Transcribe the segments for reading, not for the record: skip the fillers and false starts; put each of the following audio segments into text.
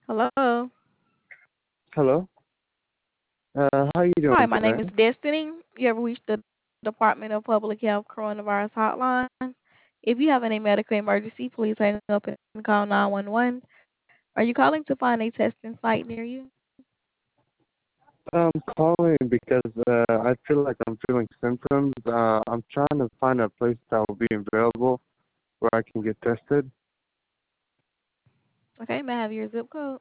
Hello. Hello. How you doing Hi, my today? name is Destiny. You have reached the Department of Public Health Coronavirus Hotline. If you have any medical emergency, please hang up and call 911. Are you calling to find a testing site near you? I'm calling because I feel like I'm feeling symptoms. I'm trying to find a place that will be available where I can get tested. Okay, may I have your zip code?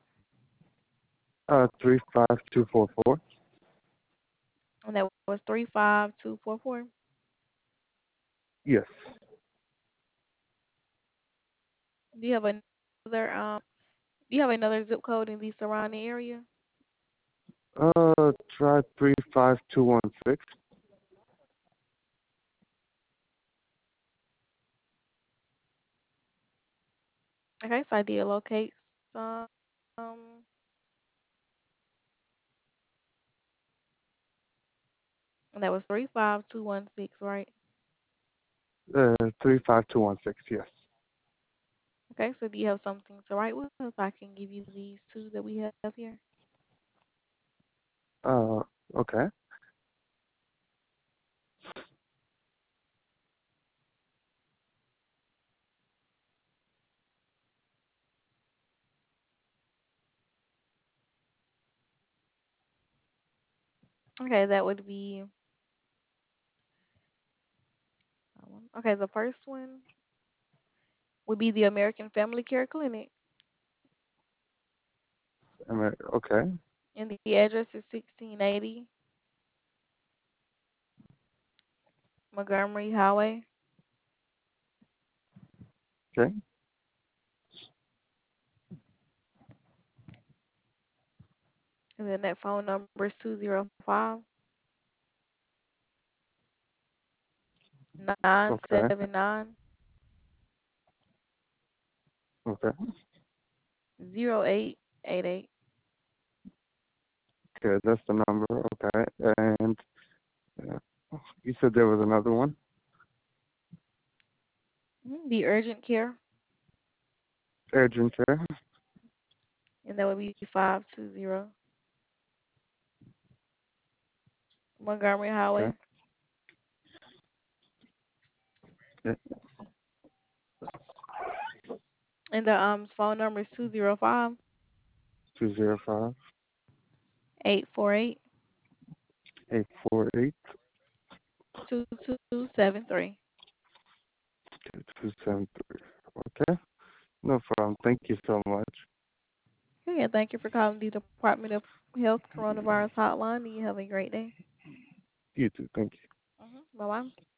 35244. And that was 35244. Yes. Do you have another do you have another zip code in the surrounding area? Try 35216. Okay, so I did locate some, and that was 35216, right? 35216. Yes. Okay, so do you have something to write with? If I can give you these two that we have here. Uh, okay. Okay, that would be okay. The first one would be the American Family Care Clinic, Okay. and the address is 1680 Montgomery Highway, Okay. and then that phone number is 205 Okay. 979 Okay. 0888. Okay. That's the number. Okay. And uh, you said there was another one? The urgent care, Urgent care. and that would be 520 Montgomery Okay. Highway, Yeah. and the phone number is 205 205 848 848 2273. 2273. Okay. No problem. Thank you so much. Okay, and thank you for calling the Department of Health Coronavirus Hotline. You have a great day. You too. Thank you. Bye bye.